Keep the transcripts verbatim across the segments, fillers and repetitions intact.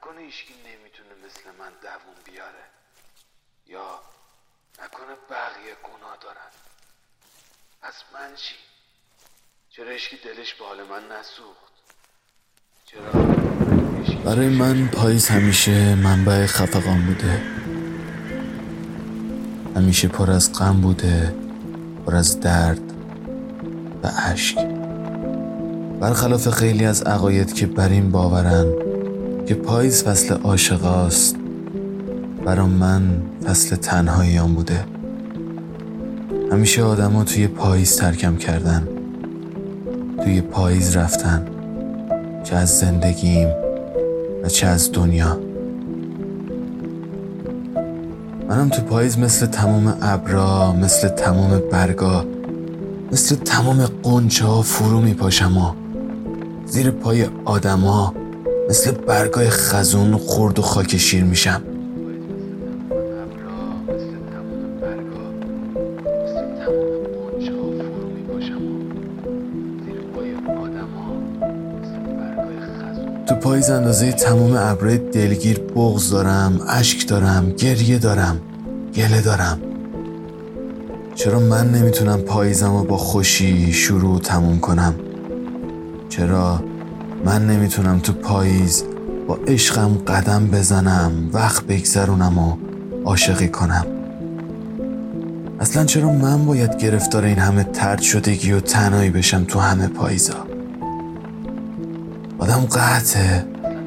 نکنه هیچکی نمیتونه مثل من دووم بیاره، یا نکنه بقیه گناه دارن. پس من چی؟ چرا هیچکی دلش به حال من نسوخت؟ چرا؟ برای من پاییز همیشه منبع خفقان بوده، همیشه پر از غم بوده، پر از درد و اشک. برخلاف خیلی از عقاید که بر این باورن که پاییز فصل عاشقاست، برام من فصل تنهاییام بوده. همیشه آدما توی پاییز ترکم کردن، توی پاییز رفتن، چه از زندگیم و چه از دنیا. منم تو پاییز مثل تمام ابرا، مثل تمام برگا، مثل تمام قنچه ها فرو می پاشم و زیر پای آدما مثل برگای خزون خرد و خاک شیر میشم. تو پاییز اندازه تمام ابرای دلگیر بغض دارم، اشک دارم، گریه دارم، گله دارم. چرا من نمیتونم پاییزمو با خوشی شروع و تموم کنم؟ چرا من نمیتونم تو پاییز با عشقم قدم بزنم، وقت بگذرونم و عاشقی کنم؟ اصلا چرا من باید گرفتار این همه طرد شدگی و تنهایی بشم تو همه پاییزا؟ آدم قطعه.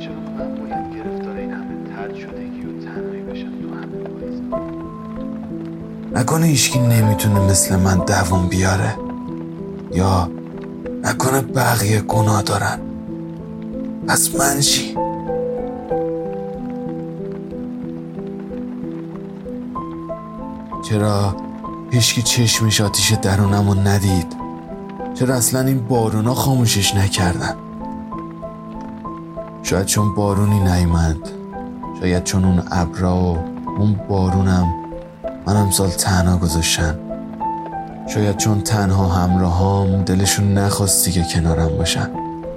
نکنه هیچکی نمیتونه مثل من دووم بیاره، یا نکنه بقیه گناه دارن. پس من چی؟ چرا هیچکی چشمش آتیش درونمو ندید؟ چرا اصلا این بارونا خاموشش نکردن؟ شاید چون بارونی نیامد، شاید چون اون ابرا و اون بارونم من امسال تنها گذاشتن، شاید چون تنها همراهام دلشون نخواست دیگه کنارم باشن.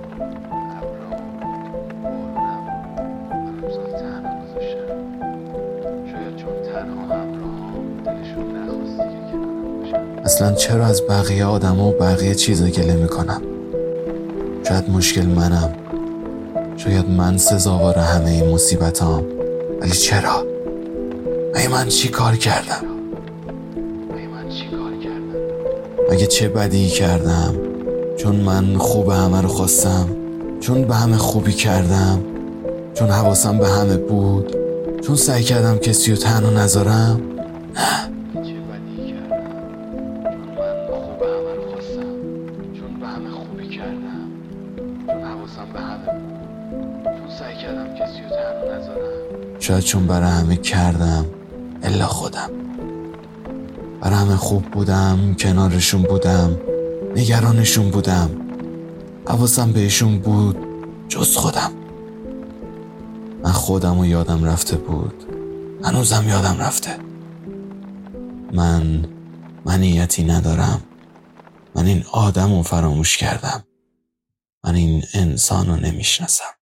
اصلا چرا از بقیه آدم و بقیه چیزا گله میکنم؟ شاید مشکل منم، شاید من سزاوار همه این مصیبتام، ولی چرا؟ مگه من چی کار کردم؟ مگه چه بدی کردم؟ چون من خوب همه رو خواستم، چون به همه خوبی کردم، چون حواسم به همه بود، چون سعی کردم کسی رو تنها نذارم؟ نه. شاید چون برای همه کردم الا خودم، برای همه خوب بودم، کنارشون بودم، نگرانشون بودم، حواسم بهشون بود جز خودم. من خودم و یادم رفته بود، هنوزم یادم رفته. من منیتی ندارم، من این آدم رو فراموش کردم، من این انسان رو نمیشناسم.